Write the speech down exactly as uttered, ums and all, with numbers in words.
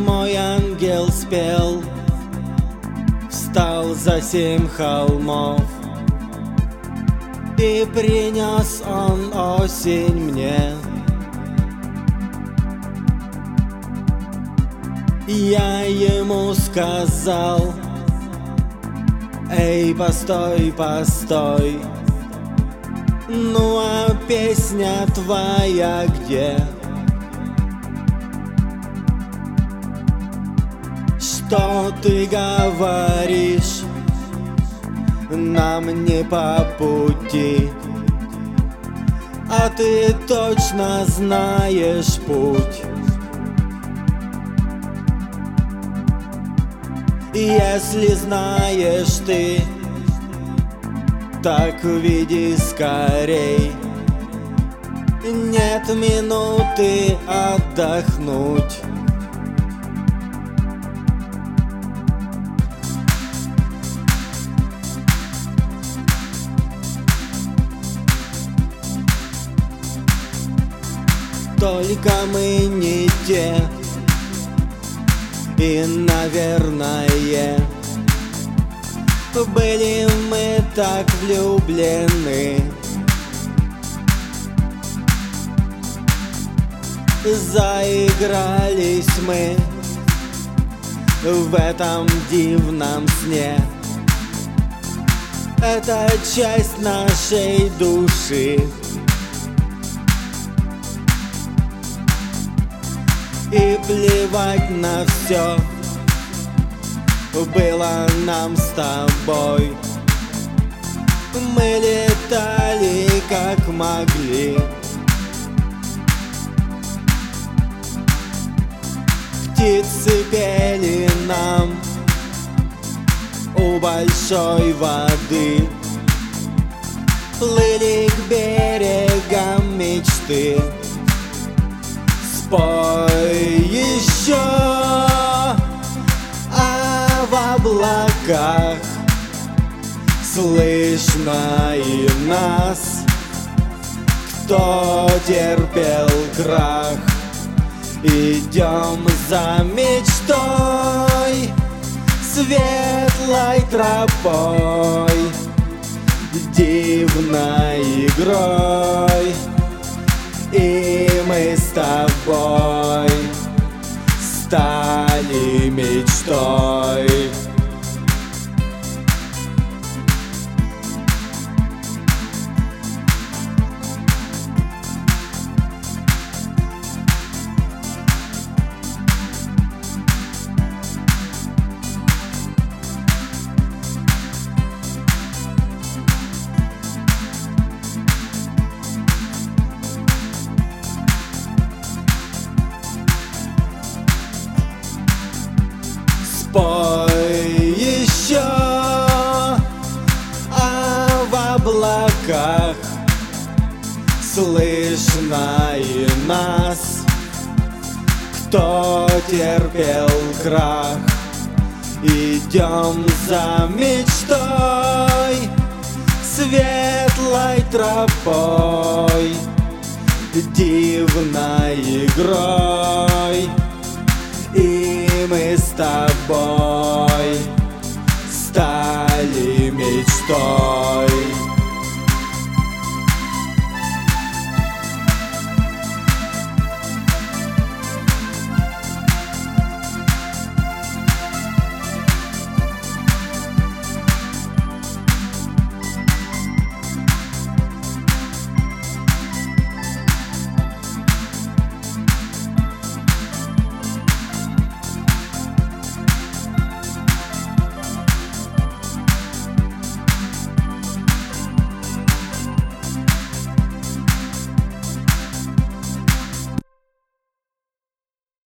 мой ангел спел, встал за семь холмов, и принес он осень мне. Я ему сказал: эй, постой, постой, ну а песня твоя где? Что ты говоришь, нам не по пути, а ты точно знаешь путь. Если знаешь ты, так веди скорей, нет минуты отдохнуть. Только мы не те, и, наверное, были мы так влюблены. Заигрались мы в этом дивном сне. Это часть нашей души, и плевать на все было нам с тобой. Мы летали как могли, птицы пели нам у большой воды, плыли к берегам мечты. Спой еще, а в облаках слышно и нас, кто терпел крах. Идем за мечтой, светлой тропой, дивной игрой. И мы с тобой стали мечтой. Спой еще, а в облаках слышно и нас, кто терпел крах. Идем за мечтой, светлой тропой, дивной игрой. И мы с тобой стали мечтой.